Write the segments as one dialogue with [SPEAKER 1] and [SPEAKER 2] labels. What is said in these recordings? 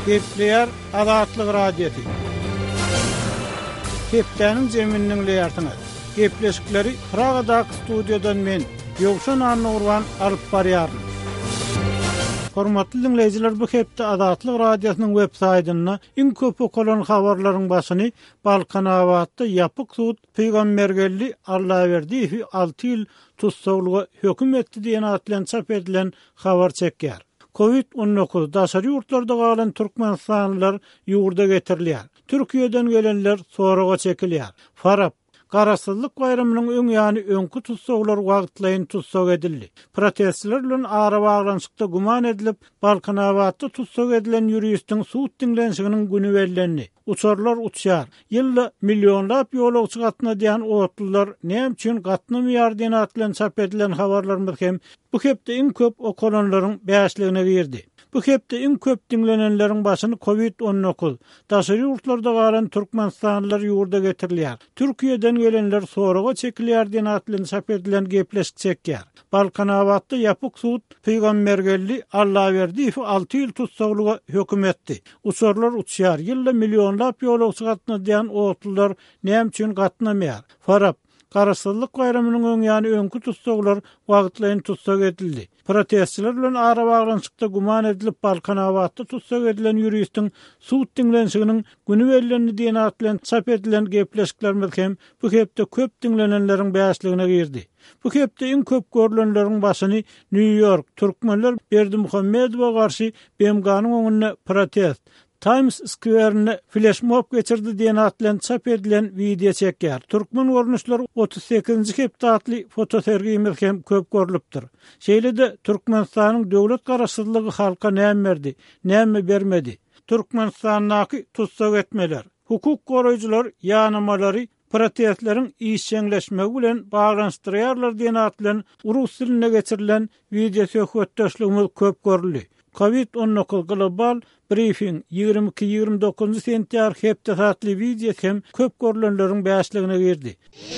[SPEAKER 1] Gepleyer Azatlyk radiosi. Hepdeniň jeminiň leýartyny. Gepleşikleri Pragadak studiodan men Ýogşan Anurwan alyp barýaryn. Hormatly dinleýijiler, bu hepde Azatlyk radiosynyň web saýtyna iň köp okulan habarlaryň başyny Balkanawatda ýapyk sud peýgambergelli Allahyberdi 6 ýyl tutsaglyga höküm etdi diýen atlan çap edilen habar çekýär. Covid-19 daşary ýurtlarda galan türkmenistanlylar ýurda getirilýär. Türkiýeden gelenler soraga çekilýär. Farap Garasyzlyk bayramynyň öň ýany öňkü tutsaglar wagtlaýyn tutsag edildi. Protestler bilen ara baglanşykda guman edilip, Balkanawatda tutsag edilen ýürüýüstiň suud dinlenşiginiň güni bellenli. Uçarlar uçýar. Ýylda millionlap ýolagçy gatna diýen otlular näme üçin gatnamaýar diýen atlan çap edilen habarlarymyz hem bu hepde iň köp okulanlaryň bäşligine girdi. Bu hepde iň köp dinlenenleriň başyny Covid-19 daşary ýurtlarda galan türkmenistanlylar ýurda getirilýär. Türkiýeden gelenler soraga çekilýär diýen atlan çap edilen gepleşik çekýär. Balkanawatda ýapyk sud peýgambergelli Allahyberdi 6 ýyl tutsaglyga höküm etdi. Uçarlar uçýar. Ýylda millionlap ýolagçy gatna diýen otlular näme üçin gatnamaýar? Farap Garasyzlyk bayramynyň öň ýany öňkü tutsaglar wagtlaýyn tutsag edildi. Protestler bilen ara baglanşykda guman edilip, Balkanawatda tutsag edilen ýürüýüstiň suud dinlenşiginiň güni bellenli diýen atlan çap edilen gepleşiklerimiz hem bu hepde köp dinlenenleriň bäşligine girdi. Bu hepde iň köp görülenleriň başyny New York türkmenler Berdimuhammedowa garşy BMG'nyň öňünde protest Times Square'ne flash mob geçirdi diýen atlan çap edilen video çekýär. Türkmen görnüşler 38-nji hepdatly fotosergimiz hem köp görülipdir. Şeýle-de Türkmenistanyň döwlet garaşsyzlygy halka näme berdi, näme bermedi. Türkmenistanyň tutsag etmeler, hukuk goraýjylar ýanymalary protestleriň işçileşmegi bilen baglanşdyrýarlar diýen atlan rus diline geçirilen video söhbetdeşligimiz köp görüldi. Covid-19 global briefing 22-29 sentýar hepde satly video hem köp görülenleriň bäşligine girdi.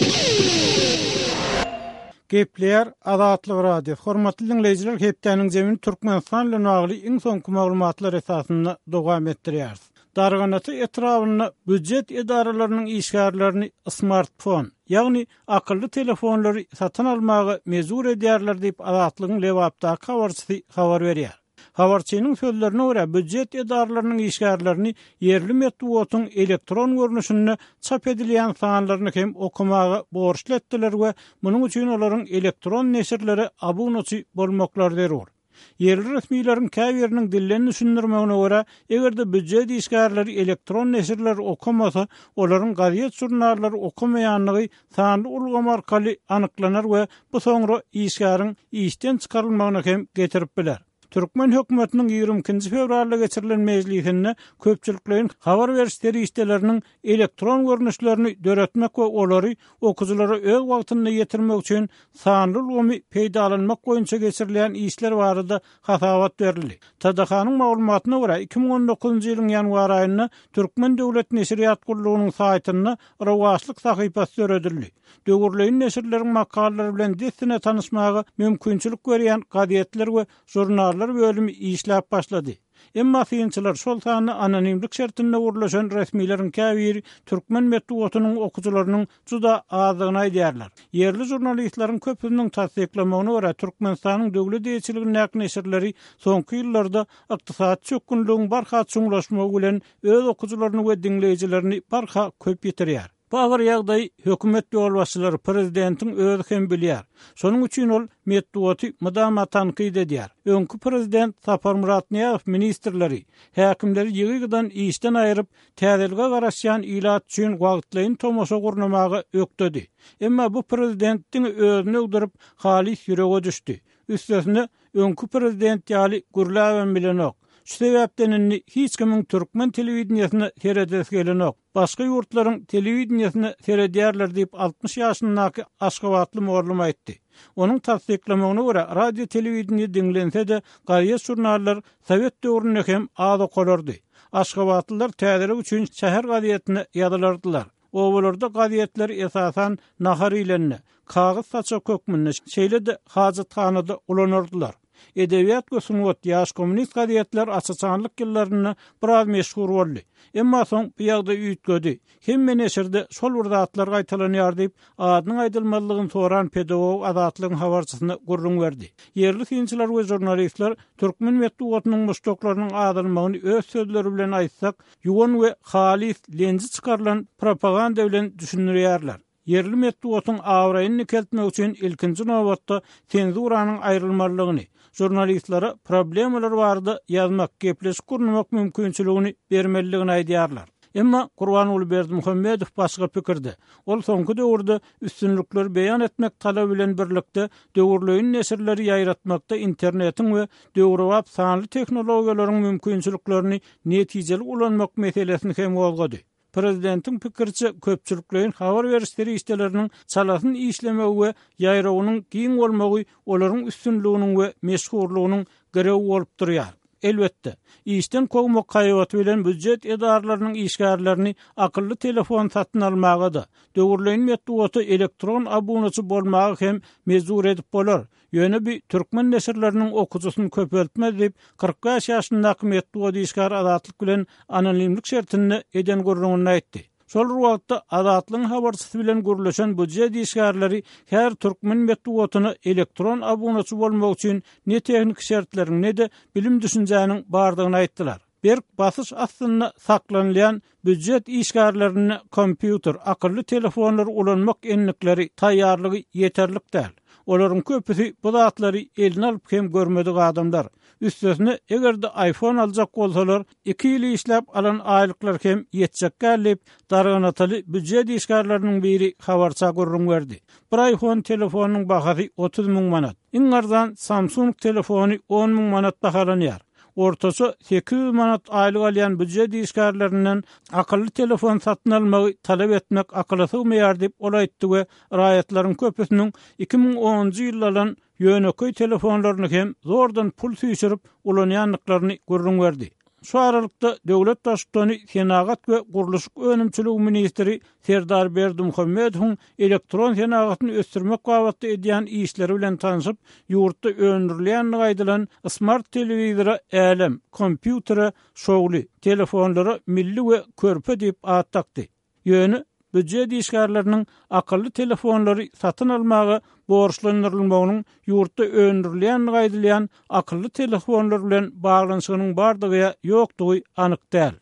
[SPEAKER 1] Gepleyer Azatlyk radio. Hormatly dinleýijiler, hepdeniň jemin Türkmenistan bilen bagly iň soňky maglumatlar esasynda dowam etdirýär. Darganaty etrawyna büdjet edaralarynyň işgärlerini smartfon, ýagny akylly telefonlary satyn almagy mezur edýärler diýip Azatlygyň lewapda habarçysy habar berýär. Habarçynyň sözlerine görä, büdjet edaralarynyň işgärlerini yerli medeniýetiň elektron görnüşinde çap edilýän sanlaryny hem okumagy borçly etdiler we munyň üçin olaryň elektron neşirleri abunaçy bolmaklar derur. Yerli resmiýetlerin käbiriniň dillerini düşündirmegine görä, egerde büdjet işgärleri elektron neşirler okumasa, olaryň gaziet jurnallary okumaýanlygy sanly ulgama arkaly anyklanar we bu soňra işgäriň işden çykarylmagyna hem getirip biler. Türkmen hökümetiniň 20-nji fevralda geçirilen mejlisinde köpçüliklerin habar berişleri işlerinin elektron görnüşlerini döretmek we olary okujulara öz wagtynda ýetirmek üçin sanly ulgamy peýda alynmak boýunça geçirilen işler barada hasawat berildi. TDH-nyň maglumatyna görä 2019-njy ýylyň ýanwar aýynda Türkmen döwlet neşriýat gurulugynyň saýtyna rawaçlyk sahypasy öredildi. Döwürleýin neşirleriň makalary bilen destine tanışmagy mümkinçilik berýän gazetler we jurnallar bölümi işläp başlady. Emma fiýinçiler şol sany anonimlik şertinde urlaşan resmiýlerin käbiri Türkmen medeniýetining okujularynyň juda azygyny aýdýarlar. Yerli jurnalistlaryň köpüniň tasdiklamagyna görä, Türkmenistanyň döwlet ýetirliği neşirleri soňky ýyllarda ykdysat çökünlüğüň barha çuňlaşmagy bilen öz okujularyny we dinleýijilerini barha köp ýetirýär. Bu agar ýagdaý hökümet ýolbaşçylary prezidentiň özü hem bilýär. Şonuň üçin ol medeniýeti mudama tanqid edýär. Öňkü prezident Sapar Muratniýazow ministrleri, häkimleri ýygydan işden aýryp, täzelge garaşýan ilat üçin wagtlaýyn tomoşa gurnamagy ökdedi. Emma bu prezidentiň özüne öldürip halis ýürege düşdi. Üstesine öňkü prezident ýaly Gurlawen bilen ok. Şu sebäpden hiç kimin Türkmen telewizionyna seredesi gelenok. Başga ýurtlaryň telewizionyna seredýärler diýip 60 ýaşyndaky Aşgabatly morlum aýtdy. Onuň tasdiklamagyna görä, radio telewizionda dinlense de gaýet jurnallar Sowet döwründe hem az okulardy. Aşgabatlylar täzelik üçin şäher gazetine ýazylardylar. Owalarda gazetler esasan nahar ilenne, kağıt saça kökmünne, şeýle-de hajathanada ulanardylar. Edebiyat we sunwat ýaş kommunist gazetler açıçanlyk ýyllaryny biraz meşhur boldy. Emma soň bu ýagda üýtgedi. Hemme neşirde şol wurdatlar gaýtalanýar diýip adynyň aýdylmalygyny soran pedagog azatlygyň habarçysyna gurrun berdi. Yerli synçylar we jurnalistler türkmen medeniýetiniň muştoklarynyň adylmagyny öz sözleri bilen aýtsak, ýuwan we halis lenji çykarlan propaganda bilen düşünýärler. Yerli medeniýetiň awraýyny keltmek üçin ilkinji nowatda senzuranyň aýrylmalygyny, jurnalistlara problemalar bardy ýazmak, gepleşip gurmak mümkinçiligini bermeligini aýdýarlar. Emma Gurbanyň Berdimuhammedow başga pikirde. Ol soňky döwürde üstünlükleri beýan etmek talap bilen birlikde döwürlüğün neşirleri ýaýratmakda internetiň we döwürwap sanly teknologiýalaryň mümkinçiliklerini netijeli ulanmak meselesini hem bolgady. Prezidentiň pikirçe köpçüliklerin habar berişleri işlerinin çalasyny işlemegi we ýaýrawynyň giň bolmagy olaryň üstünlüğiniň we meşhurlugynyň gereği bolup durýar. Elbette, işten kogmak kaýawaty bilen büdjet edarlarynyň işgärlerini akylly telefon satyn almagy da, döwürleýin medeniýeti elektron abunaçy bolmagy hem mezur edip bolar. Ýöne bir türkmen neşirleriniň okujusyny köpeltmez diýip 40 ýaşyndaky medeniýet işgär azatlyk bilen anonimlik şertini eden gurrunyny aýtdy. Şol wagtda azatlyň habarçysy bilen gürleşen büdjet işgärleri her türkmen medeniýetine elektron abunaçy bolmak üçin ne tehnik şertleriň ne de bilim düşünjäniň bardygyny aýtdylar. Berk basyş aslynda saklanýan büdjet işgärlerini kompýuter, akylly telefonlar ulanmak enlikleri taýýarlygy ýeterlik däl. Olaryň köpüsi bu zatlary eline alyp hem görmedik adamlar. Üstesine egerde iPhone aljak bolsalar 2 ýyl işläp alan aýlyklar hem ýetjek gelip darganatyly büdjet işgärleriniň biri habarça gurrun berdi. Bir iPhone telefonunyň bahasy 30.000 manat. Iň arzan Samsung telefony 10.000 manat bahalanýar. Ortasy 800 manat aýlyk alýan büdjet işgärlerinden akylly telefon satyn almagy talap etmek akyla sygmaýar diýip ol aýtdy we raýatlaryň köpüsiniň 2010-njy ýyldan ýöneköy telefonlaryny hem zordan pul süýşürip ulanýanlyklaryny gurrun berdi. Şu aralykda döwlet başçysyny Senagat we Guruluşyk önümçiligi ministri Serdar Berdimuhammedow elektron senagatny ösdürmek gabatda edýän işleri bilen tanyşyp, ýurtda öndürilýän gaýdylan smart telewizora, älim, kompýutere, şowly telefonlara milli we körpe diýip ad takdy. Ýöne büdjet işgärleriniň akylly telefonlary satyn almagy borçlandyrylmagynyň ýurtda öndürilýän gaýdylýan akylly telefonlar bilen baglanyşynyň bardygy ýokdugy anyk däl.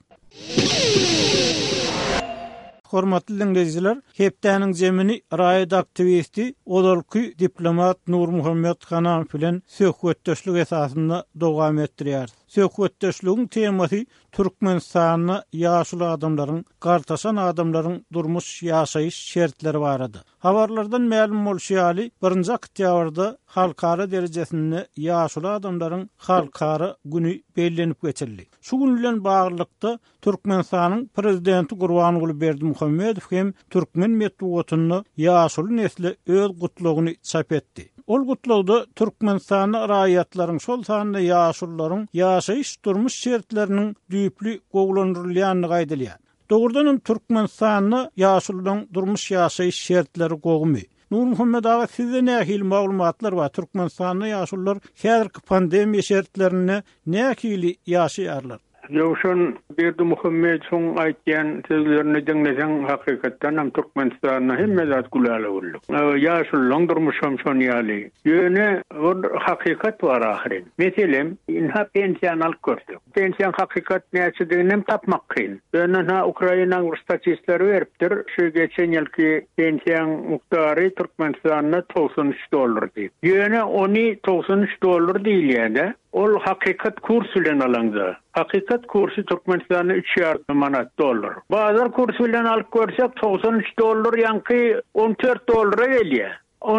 [SPEAKER 1] Hormatly dinleýijiler, hepdäniň jemini raýat aktivisti, odalky diplomat Nur Muhammed Hanam bilen söhbetdeşlik esasynda dowam etdirýär. Söhbetdeşligiň temasy Türkmenistanyna ýaşly adamlaryň, gartaşan adamlaryň durmuş ýaşaýyş şertleri barady. Habarlardan ma'lum bolýaly, 1-nji oktýabrda halkara derejesinde ýaşly adamlaryň halkara güni bellenip geçildi. Şu gün bilen baglykda Türkmenistanyň prezidenti Gurbanyň Berdimuhammedow hem türkmen medeniýetini ýaşly nesle öz gutlugyny çap etdi. Ol gutlugda Türkmenistanyň raýatlaryň şol sanyny ýaşullaryň ýaşaýyş durmuş şertleriniň düýpli gowlandyrylýanyny gaýdylýar. Dogrudan Türkmenistanyň ýaşullaryň durmuş ýaşaýyş şertleri gowmy. Nur Muhammed ağa sizde nähili maglumatlar var? Türkmenistanyň ýaşullar häzirki pandemiýa şertlerini nähili ýaşaýarlar?
[SPEAKER 2] Ýowşun Berdimuhammedow aýtýan sözlerini dinleseň hakykatdan hem Türkmenistanyň hemme zat gulaly boldy. Ýaşullaryň durmuşam şon ýaly. Ýöne hakykat bar ahyry. Meselem, inha pensiýan alyp görsek. Pensiýan hakykat näçedigini tapmak kyn. Ýöne Ukrainaň statistikleri beripdir. Şu geçen ýylky pensiýan muktary Türkmenistanyň $93 diýip. Ýöne ony $93 diýilýär. Ol hakikat kursu bilen alanda. Hakikat kursu Türkmenistan'da $3,000. Bazar kursu bilen alıp görsek $93 yankı $14 geliyor.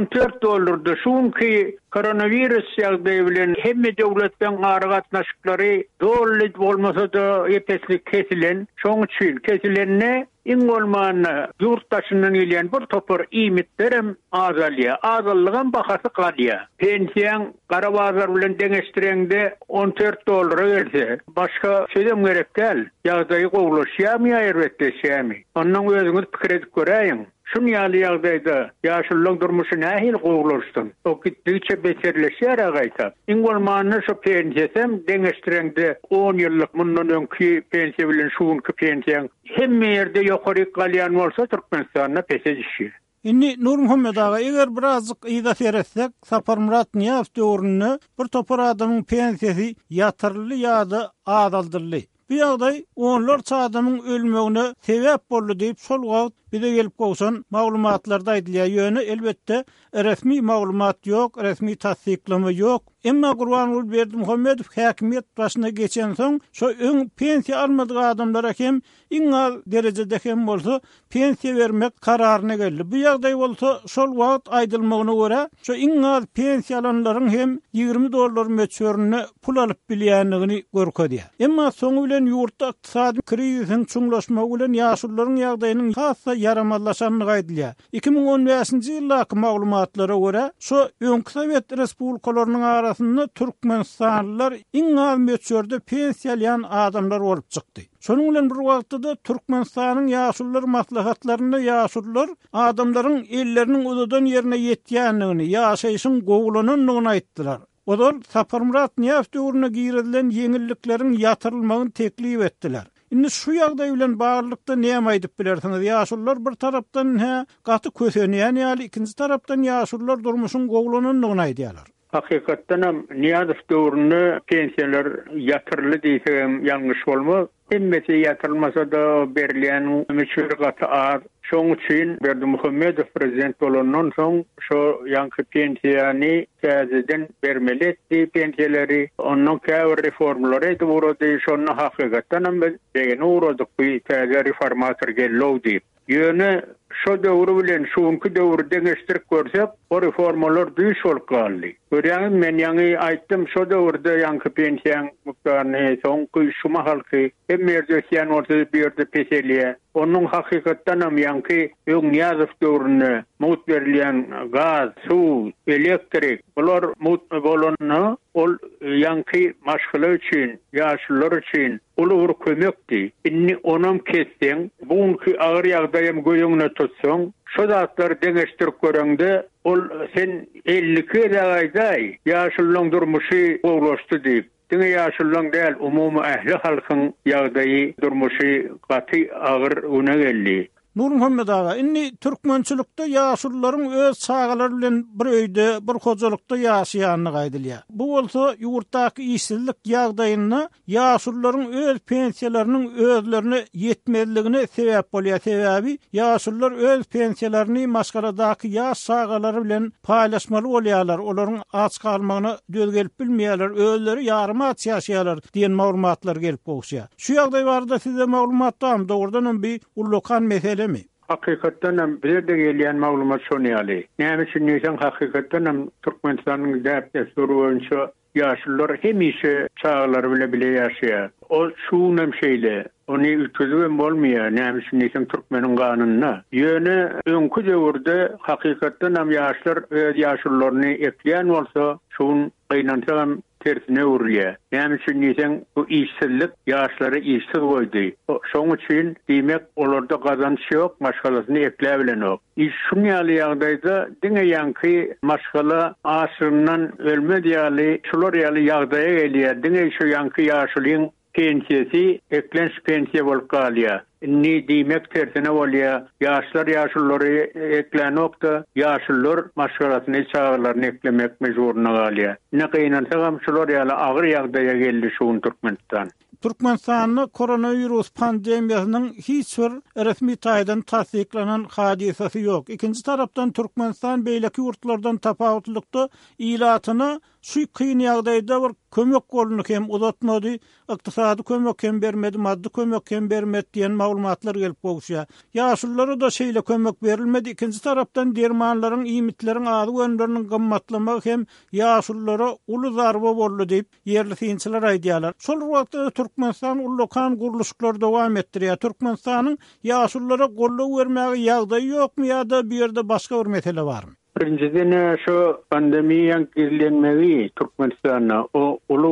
[SPEAKER 2] $14'da şunki koronavirüs ýagdaýy bilen hemme döwletden garagatnaşyklary doly bolmasa da epeslik kesilen, şoň üçin kesilenine iň bolmany ýurtdaşynyň ilýän bir topar imitlerim azalýa, azallygyň bahasy galýa. Pensiýaň gara bazar bilen deňeşdireňde $14 gelse, başga söýdem gerek däl. Ýagdaýy gowlaşýarmy, elbetde şämi. Ondan özüňiz pikir edip göräýiň. Şun ýaly ýagdaýda ýaşullyk durmuşy nähil gowulaşdym. O gitdiçe beterleşýär gaýta. Iň bolmany şu pensiýasem deňeşdireňde 10 ýyllyk mundan öňki pensiýa bilen şuňky pensiýaň hemme ýerde ýokary galýan bolsa Türkmenistanda peşejişýär.
[SPEAKER 1] Inni Nur Muhammed ağa, eger birazcık izah etsek, Saparmurat Niýaz döwründe bir topar adamyň pensiýasy ýatyrly ýa-da adaldyrly. Bu ýagdaý onlar adamyň ölmegine sebäp boldy diýip şol wagt bize gelip gowsan maglumatlarda aýdylýar ýöne elbetde resmi maglumat ýok, resmi tasdiklama ýok. Emma Gurbanuly Berdimuhammedow häkimiýet başyna geçen soň şo öň pensiýa almadyk adamlara hem iň az derejede hem bolsa pensiýa bermek kararyna geldi. Bu ýagdaý bolsa şol wagt aýdylmagyna görä şo iň az pensiýa alanlaryň hem $20 möçörüne pul alyp bilýänligini görkezýär. Emma soňu bilen ýurtda ykdysady krizisiň çuňlaşmagy bilen ýaşullaryň ýagdaýynyň hassa yaramallaşanyny aýdylýar. 2015-nji ýyldaky maglumatlara görä şo öňki Sowet respublikalarynyň arasynda Türkmenistanlylar iň az möçörde pensiýalyan adamlar bolup çykdy. Şonuň bilen bir wagtda Türkmenistanyň ýaşullar maslahatlarynda ýaşullar adamlaryň elleriniň uzadan ýerine ýetýänligini, ýaşaýyşyň gowulananyny aýtdylar. Olar Saparmurat Niýaz döwrüne girdilen ýeňillikleriň ýatyrylmagyny teklip etdiler. Indi şu ýagdaý bilen baglykda näme aýdyp bilersiňiz? Ýaşullar bir tarapdan gaty kösenýän ýaly, ikinji tarapdan ýaşullar durmuşyň gowulananyny aýdýarlar.
[SPEAKER 2] Hakykatdan hem Niýaz döwründe pensiýalar ýatyrly diýsem ýalňyş bolmaz. Hemmesi ýatyrylmasa da berilýän möçür gaty az. Şoň üçin Berdimuhammedow prezident bolandan soň şo ýanky pensiýany täzeden bermeli etdi pensiýaleri. Onuň käbir reformalary durady, şonu hakykatdan hem degen uradyk bu täze reformator geldi. Ýöne şo döwür bilen şuňky döwür deňeşdirip görsek, o reformalar düýş bolup galdy. Görýäňiz, men ýa-ni aýtdym, şo döwürde ýanky pensiýaň mukdaryny soňky şuma halky hem merjeýän ortada bir ýerde peselýär. Onuň hakykatdan hem ýanky Niýazow döwründe mut berilýän gaz, suw, elektrik, bular mut bolanyny ol ýanky maşgala üçin, ýaşullar üçin ulur kömekdi. Inni onam kesseň, buňky agyr ýagdaýym göýüňne tutsaň, şo zatlar deňeşdirip göreňde ol sen 50 ýaşaýdaý, ýaşullyň durmuşy gowlaşdy diýip. Diňe ýaşullyň däl, umumy ähli halkyň ýagdaýy durmuşy gaty agyr öne geldi.
[SPEAKER 1] Nur Muhammed ağa, inni türkmençilikde ýaşullaryň öz çagalary bilen bir öýde, bir hojalykda ýaşaýanyny aýdylýar. Bu bolsa ýurtdaky işsizlik ýagdaýyna ýaşullaryň öz pensiýalarynyň özlerine ýetmezligine sebäp bolýar. Sebäbi ýaşullar öz pensiýalaryny maşgaladaky ýaş çagalary bilen paýlaşmaly bolýarlar. Olaryň aç kalmagyna döz gelip bilmeýärler, özleri ýarym aç ýaşaýarlar diýen maglumatlar gelip gowşýar. Şu ýagdaý barada size maglumatdan dogrudan bir ullukan mesele mi?
[SPEAKER 2] Hakykatdan hem birde gelýän maglumat şonu ýaly. Näme üçin diýsem, hakykatdan hem Türkmenistanyň däp desturu boýunça ýaşullar hemişe çağlary bile ýaşaýar. O şuňam şeýle, ony ütüzüp bolmaýar. Näme üçin diýsem, Türkmeniň ganynyna. Ýöne öňkü döwürde hakykatdan hem ýaşlar öz ýaşullaryny ekleýän bolsa, şuň gaýnançam tersine urilýär. Näme üçin diýsem, bu işsizlik ýaşlary işsiz goýdy. Şoň üçin diýmek, olarda gazanç ýok, maşgalasyny ekläp bilenok. Şuň ýaly ýagdaýda diňe ýanky maşgala aşyryndan ölmedi ýaly, şular ýaly ýagdaýa gelýär. Diňe şu ýanky ýaşulyň pensiýasy eklenç pensiýa bolup galýar. Ni diýmek tersine bolýar. Ýaşlar ýaşullary eklenokda, ýaşullar maşgalasyny çağlaryny eklemek mejburuna galýar. Ne gaýnansam şular ýaly agyr ýagdaýa geldi şuň Türkmenistan.
[SPEAKER 1] Türkmenistanyň koronavirus pandemiýasynyň hiç bir resmi taýdan tasdiklanan hadisesi ýok. Ikinji tarapdan Türkmenistan beýleki ýurtlardan tapawutlykda ilatyny şu kyn ýagdaýda bir kömek golunu hem uzatmady, ykdysady kömek hem bermedi, maddi kömek hem bermedi diýen maglumatlar gelip gowşýar. Ýaşullara da şeýle kömek berilmedi. Ikinji tarapdan dermanlaryň, iýmitleriň ady gönleriniň gymmatlamagy hem ýaşullara uly zarba boldy diýip ýerli synçylar aýdýarlar. Şol wagtda Türkmenistan ullukan guruluşlar dowam etdirýär. Türkmenistanyň ýaşullara golluk bermäge ýagdaýy ýokmy ýa-da bir ýerde başga bir mesele barmy?
[SPEAKER 2] Birinciden şu pandemiýaň gizlenmegi Türkmenistana o ulur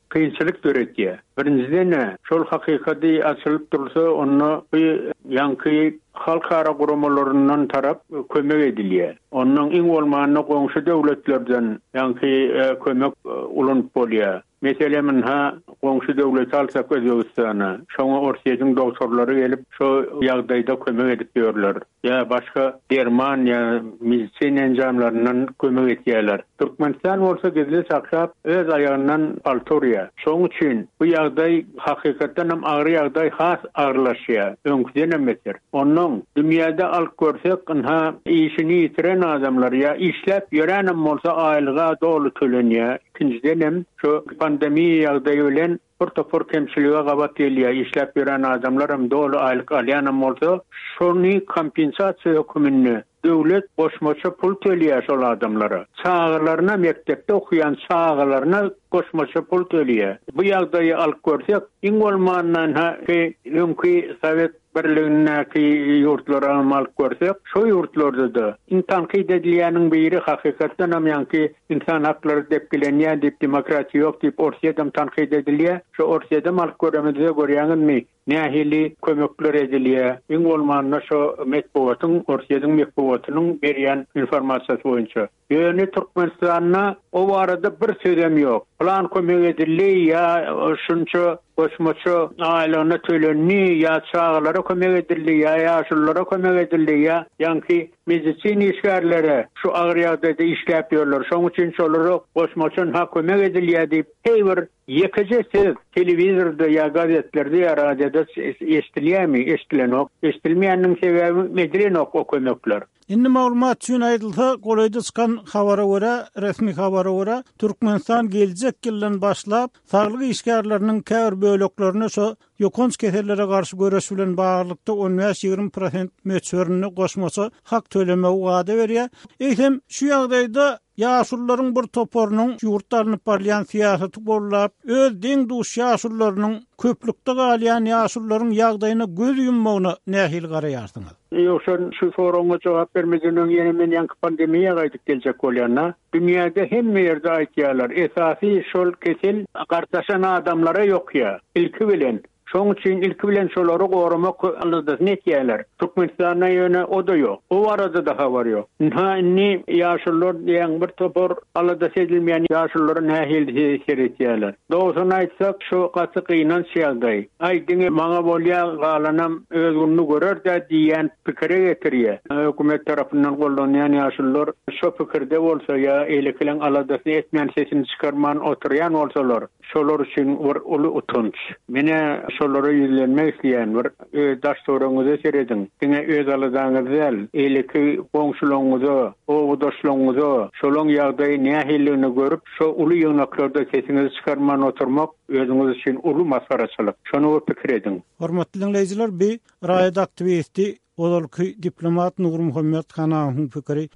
[SPEAKER 2] kıyınçılık öğretiyor. Birinciden şol hakikati açılıp dursa onu yankı halkara gurumalarından tarap kömek ediliyor. Onun in olmanına komşu devletlerden yankı kömek ulun polya. Mesela minha komşu devlet alsak Özbekistan'a, şoňa Orsiýanyň doktorlary gelip şo ýagdaýda kömek edip diyorlar. Ya başka derman ya medisina enjamlarından kömek etýärler. Türkmenistan bolsa gezle saklap öz ayağından paltorya. Şoň üçin bu ýagdaý hakykatdan hem agry ýagdaý has agyrlaşýar. Öňküden emesdir. Onun dünýäde alyp görsek, ha işini ýitiren adamlar ya işläp ýören bolsa aýlyga dolu tölenýär. İkinciden hem şu pandemiya ýagdaýy bilen bir kemçiliğe gabat gelýär. İşläp ýören adamlar hem dolu aýlyk alýan bolsa, şonu kompensasiýa hökümini döwlet goşmaça pul төлýär şol adamlara. Çağlarına mektepde okuyan çağlarına goşmaça pul төлýär. Bu ýagdaýy alyp görsek, iň bolmandan öňkü Sowet birligindäki ýurtlara alyp görsek, şo ýurtlarda da tanqid edilýäniň biri hakykatdan hem ýa-ni insan haklary dep bilenýär, dep demokratiýa ýok dep Orsiýada tanqid edilýär. Şo Orsiýada alyp göremizde görýäňizmi? Nähili kömekler edilýär. Iň bolmanda şo metbuatyň Orsiýanyň metbuatynyň berýän informasiýasy boýunça. Ýöne Türkmenistana o arada bir söýdem ýok. Plan kömek edilýär ýa şunça goşmaça aýlygyna tölenýär ýa çağlara kömek edilýär ýa şollara kömek edilýär. Ýa-ni medisina işgärleri şu agry ýagdaýda işläp ýörler. Şoň üçin şolary goşmaça kömek edilýär diýip heýwer ýekece telewizorda ýa gazetlerde ýa radioda eşdilýärmi? Eşdilenok. Eşdilmeýäniň sebebi medrenok o kömekler.
[SPEAKER 1] Indi maglumat üçin aýdylsa, golaýda çykan habara görä, resmi habara görä, Türkmenistan geljek ýyldan başlap saglyk işgärleriniň käbir böleklerine şo ýokunç kesellere garşy göreş bilen baglykda 15-20% möçberini goşmasa hak tölemäge wada berýär. Eýsem şu ýagdaýda ýaşullaryň bir toporunyň ýurtlaryny parlayan siýasaty bollap, öz deň duş ýaşullarynyň köplükde galýan ýaşullaryň ýagdaýyna göz ýummagyna nähil garaýarsyňyz?
[SPEAKER 2] Ýoksa şu soraňa jogap bermegeniň ýene men ýa pandemiýa gaýdyp geljek bolýanna, dünýäde hemme ýerde aýtýarlar, esasy şol kesel gartaşan adamlara ýok ýa. Ilki bilen şoň üçin ilki bilen şolary goramak aldyda netýärler. Türkmenistana ýöne o da ýok. O arada daha bar ýok. Näni ýaşullar ýa bir topor alada sedilmeýän ýaşullary nähil seretýärler. Dogrysyny aýtsak, şu gaty gynan şeýldi. Aýdyňy maňa bolýan galanam özgünlüği görerdi diýen pikire getirýär. Hökümet tarapyndan gollanýan ýaşullar şu pikirde bolsa ýa eleklen aladasyny etmeýän sesini çykarman oturýan bolsalar, şolar üçin uly utunç. Mene şolary ýüzlenmek isleýän bir daş soraňyzy serediň. Diňe öz aladaňyzy, eleki goňşularyňyzy, owdaşlaryňyzy, şolaň ýagdaýy nähilligini görüp, şo uly ýöňeklarda sesinizi çykarman oturmak özüňiz üçin uly masaraçylyk. Şonu pikir ediň.
[SPEAKER 1] Hormatly dinleýijiler, bir raýat aktivisti, olalky diplomat Nur Muhammed Hanaň pikiri.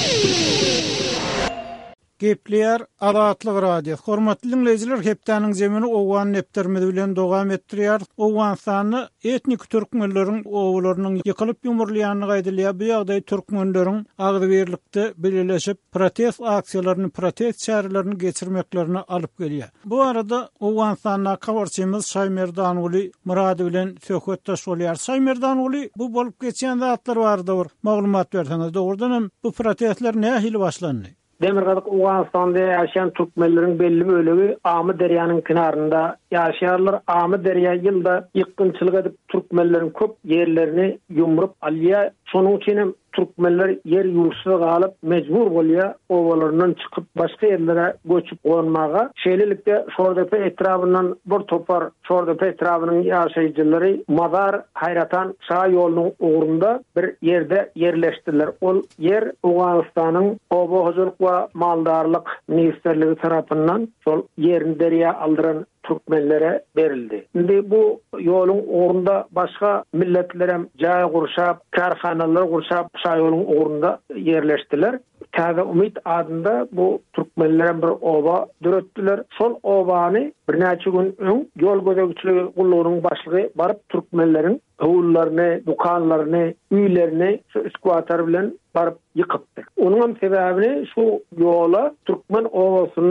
[SPEAKER 1] Gepler Azatlyk Radio. Hormatly dinleýijiler, hepdeniň zemini owan neptermedi bilen dowam etdirýär. Owan sany etnik türkmenleriň owlarynyň ýykylyp ýumurlaýanyny gaýdylýar. Bu ýagdaý türkmenleriň agdybirlikde birleşip protest aksiýalaryny, protest çärelerini geçirmeklerini alyp gelýär. Bu arada owan sanyna kawarçymyz Şaýmerdan Uly Murady bilen söhbetdeş bolýar. Şaýmerdan Uly, bu bolup geçen zatlar bardyr. Maglumat berseňiz, dogrudan bu protestler nähili başlandy?
[SPEAKER 3] Demirgazyk Uganistanda ýaşaýan türkmenleriň belli bölegi Amy derýanyň kynarynda ýaşaýarlar. Amy derýa ýylda ýykgynçylyk edip türkmenleriň köp ýerlerini ýumrup alýar. Şonuň üçin türkmenler yer ýurtsyz galyp mejbur bolýar owalarynyň çykyp başga ýerlere göçüp gonmaga. Şeýlelikde Şordepe etrafyndan bir topar Şordepe etrafynyň ýaşaýjylary Mazar Hayratan şa ýolunyň ugrunda bir ýerde yerleşdiler. Ol yer Uganistanyň Obohojuluk we Maldarlyk ministrligi tarapyndan şol ýerini derýa aldyran türkmenlere berildi. Şimdi bu yolun uğrunda başka milletler hem jaý gurşap, karhanalar gurşap, şa yolun uğrunda yerleştiler. Täze Umit adında bu türkmenlere bir oba döretdiler. Sol obany bir näçe gün öň yol gözegçiligi gullarynyň başlygy barıp türkmenleriň öwüllaryny, dukanlaryny, üýlerini şu iskuatar bilen barıp ýykypdy. Onuň sebäbini şu yola Türkmen owasynyň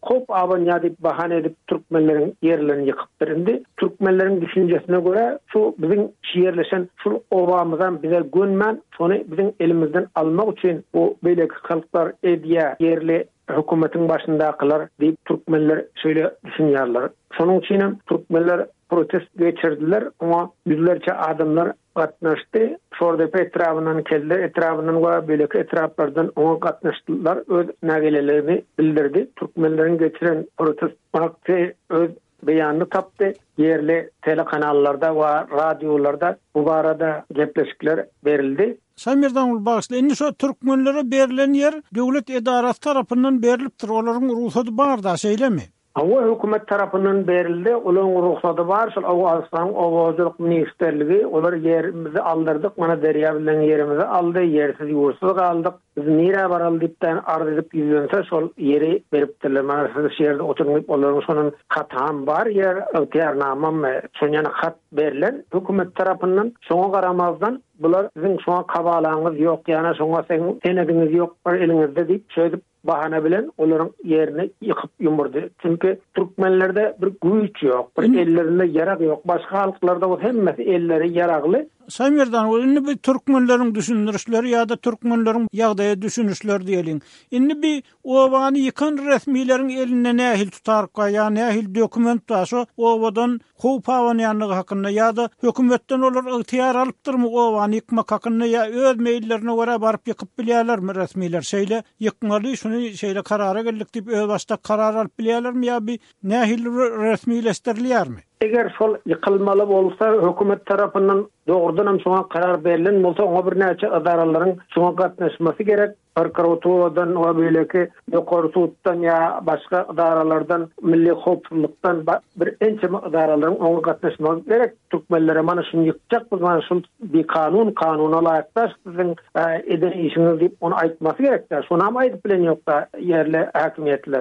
[SPEAKER 3] hop abanya dip bahane edip Türkmenlerin yerlerini yıkıp berindi. Türkmenlerin düşüncesine göre şu bizim şiirleşen şu obamızdan bize gönmen, şonu bizim elimizden almak için bu böyle halklar ediye yerli hükümetin başındakiler deyip Türkmenler şöyle düşünüyorlar. Şonun için Türkmenler protest geçirdiler ama yüzlerce adamlar katnaştı. Şorada etrafından keldiler. Etrafından ve böyle etraflardan ona katnaştılar. Öz nagelelerini bildirdi. Türkmenlerin geçiren protest vakti öz beyanını taptı. Yerli telekanallarda ve radyolarda bu arada gepleşikler verildi.
[SPEAKER 1] Samirdan ul bağışla. Indi şu Türkmenlere berilen yer devlet edarası tarafından berilipdir. Onların ruhsatı var da şeyle mi?
[SPEAKER 3] Hava hükümet tarafından berildi. Onun ruhsatı var. Şol Awazstan Awazlyk ministerligi olar yerimizi aldırdık. Mana derya bilen yerimizi aldı. Yersiz yursuz kaldık. Biz nire baral dipten arz edip yüzlense şol yeri beripdirler. Mana siz şehirde oturup onların sonun hatam var. Yer ötiyarnamam şonyana hat berilen hükümet tarafından şoňa garamazdan bular sizin şoňa kabalağınız yok, yana şoňa senediniz yok, elinizde deyip şöyle bahane bilen onların yerini yıkıp yumurdu. Çünkü Türkmenlerde bir güç yok, bir ellerinde yarak yok. Başka halklarda o hemmesi elleri yaraklı.
[SPEAKER 1] Samirdan indi bir Türkmenlerin düşünürüşleri ya da Türkmenlerin ýagdaýy düşünüşleri diýelim. Indi bir owany yıkan resmilerin eline nähil tutarka ya nähil dokument taşo owadan howp awanyanlygy hakynda ya da hökümetden olar ýytyar alypdyrmy owany yıkmak hakynda ya öz meýillerine görä baryp yıkyp bilýärlermi resmiler şeýle yıkmaly şunu şeýle karara geldik diýip öz başda karar alyp bilýärlermi ya bir nähil resmileşdirilýärmi?
[SPEAKER 3] Eger şol yıkılmalı bolsa hükümet tarafından doğrudan hem şoňa karar berilen bolsa oňa bir näçe idaralaryň şoňa gatnaşmasy gerek. Prokuraturadan we beýleki ýokary suddan ya başga idaralardan milli howpsuzlykdan bir ençe idaralaryň oňa gatnaşmasy gerek. Türkmenlere mana şunu ýykjak, mana şol bir kanuna laýykdaş siziň eden işiniz diýip onu aýtmasy gerek. Şonu hem aýdyp bilen ýokda yerli hakimiýetler.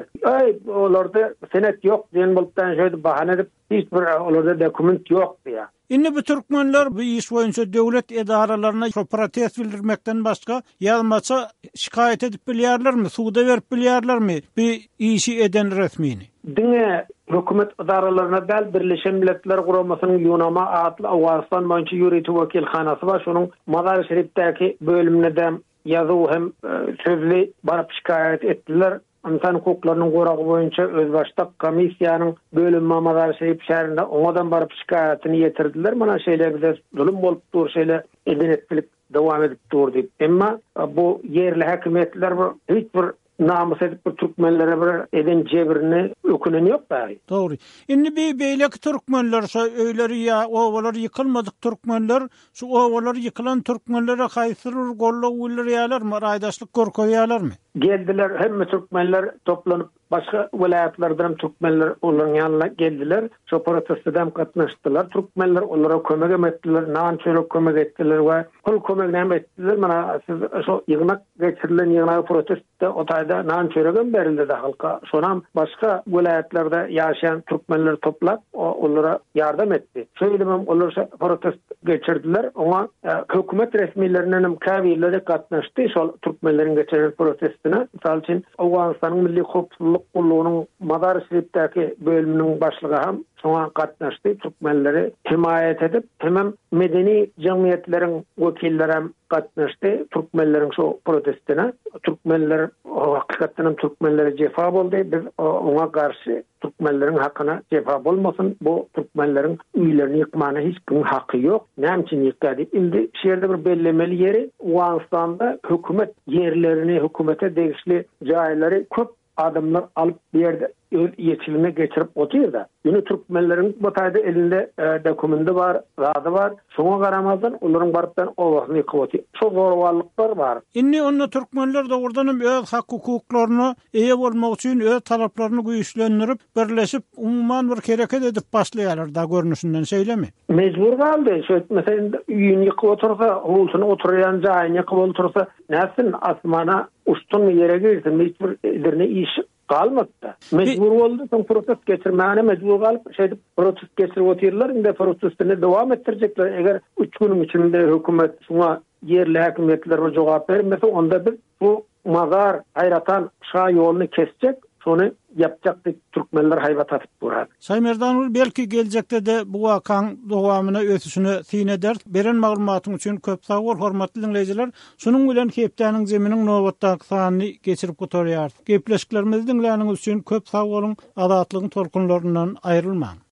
[SPEAKER 3] Olarda senet ýok diýen bolupdan şöyle bahane edip hiç bir olarda dokument yok diye.
[SPEAKER 1] Indi bu Türkmenler bu iş boyunca devlet idaralarına protest bildirmekten başka yazmaça şikayet edip bilýärlermi, suda berip bilýärlermi bir işi eden resmini?
[SPEAKER 3] Dine hükümet idaralarına bel Birleşen Milletler Guramasının Yunama adlı Awazstan boýunça ýürüýti wekilhanasy var. Şonuň Mazar Şerifdäki bölümine de ýazyw hem sözli barıp şikayet etdiler. İnsan hukuklarynyň goragy boýunça özbaşdak komissiýanyň bölüm Mazar Şerif şäherinde oňadan baryp şikaýatyny ýetirdiler. Mana şeýle bize zulüm bolup dur, şeýle edenetlik dowam edip dur diýip. Emma bu yerli hakimiýetler hiç bir namus edip bir Türkmenlere bir eden jebirini ökülen yok bari.
[SPEAKER 1] Doğru. Indi bir beýleki Türkmenler öýleri ya owalar yıkılmadık Türkmenler şu owalar yıkılan Türkmenlere haýsy golluk ulýarlarmy, raýdaşlyk gorkoýarlarmy?
[SPEAKER 3] Geldiler hem Türkmenler toplanıp başka vilayetlerden Türkmenler onların yanına geldiler. Şu protestden katnaştılar. Türkmenler onlara kömek ettiler. Nançörük kömek ettiler ve kul kömek ettiler. Mana siz şu yığınak geçirilen yığınak protestte otayda nançörükün berildi de halka. Sonra başka vilayetlerde yaşayan Türkmenler toplap onlara yardım etti. Şöyle onlar protest geçirdiler. Ona hükümet resmilerinin kavilleri katnaştı. Şu Türkmenlerin geçirilen protestine. Misal için Awazstan'ın milli howpsuzlyk gullugynyň Mazar Şerifdäki bölüminiň başlygy hem şoňa gatnaşdy. Türkmenleri himayet edip hem medeni jemgyýetleriň wekilleri hem gatnaşdy. Türkmenleriň şu protestine. Türkmenler hakykatdan Türkmenlere jefa boldy. Biz oňa garşy Türkmenleriň hakyna jefa bolmasyn. Bu Türkmenleriň üýlerini ýykmana hiç bir haky ýok. Näme üçin ýykdy? Indi şeýerde bir bellemeli ýeri Awazstanda hökümet yerlerini hökümete degişli jaýlary köp adamlar alıp bir yerde yetilime geçirip oturuyor da. Yine Türkmenlerin bu tayda elinde dokumenti var, radı var. Şuna garamazdan onların barıptan ovasını yıkıp oturuyor. Çok zorvallıklar var.
[SPEAKER 1] Inni onunla Türkmenler de oradan öz hak hukuklarını iyi olmak için öz talaplarını güýçlendirip birleşip umuman bir hareket edip başlaýarlar da görünüşünden şeýle mi?
[SPEAKER 3] Mecbur kaldı. Mesela üyün yıkıp otursa, hulsunu oturuyan caýyny yıkıp otursa, näsin asmana ustun yere girsin, mecbur edirine iş kalmadı. Mecbur oldu. Son protest geçirmeyene mecbur kalıp protest geçirip otururlar. Inde protestini devam ettirecekler. Eğer 3 günün içinde hükümet şuna yerli hakimiyetler o cevap vermese onda biz bu mazar hayratan şa yolunu kesecek. Sonra yapjak türkmenler haybat atıp durady.
[SPEAKER 1] Saýmerdan belki geljekde de bu wakaň dowamyna ösüşüne sin eder. Beren maglumatyň üçin köp sag bol, hormatly dinleýijiler. Şunun bilen Hepdeniň zeminiň nowatdaky sanyny geçirip gotarýar. Gepleşiklerimizi dinläniňiz üçin köp sag bolun. Azatlygyň tolkunlaryndan aýrylmaň.